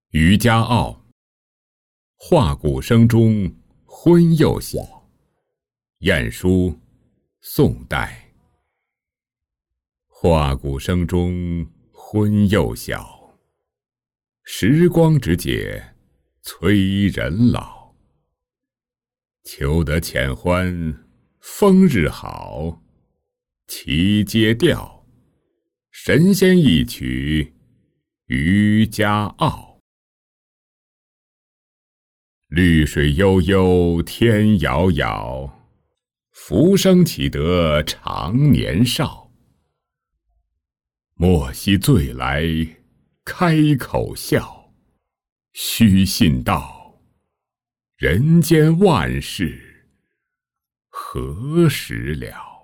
渔家傲，画鼓声中昏又晓。晏殊，宋代。画鼓声中昏又晓，时光之节催人老。求得浅欢风日好，齐皆调，神仙一曲渔家傲。绿水悠悠天遥遥，浮生岂得长年少。莫惜醉来开口笑，须信道，人间万事何时了。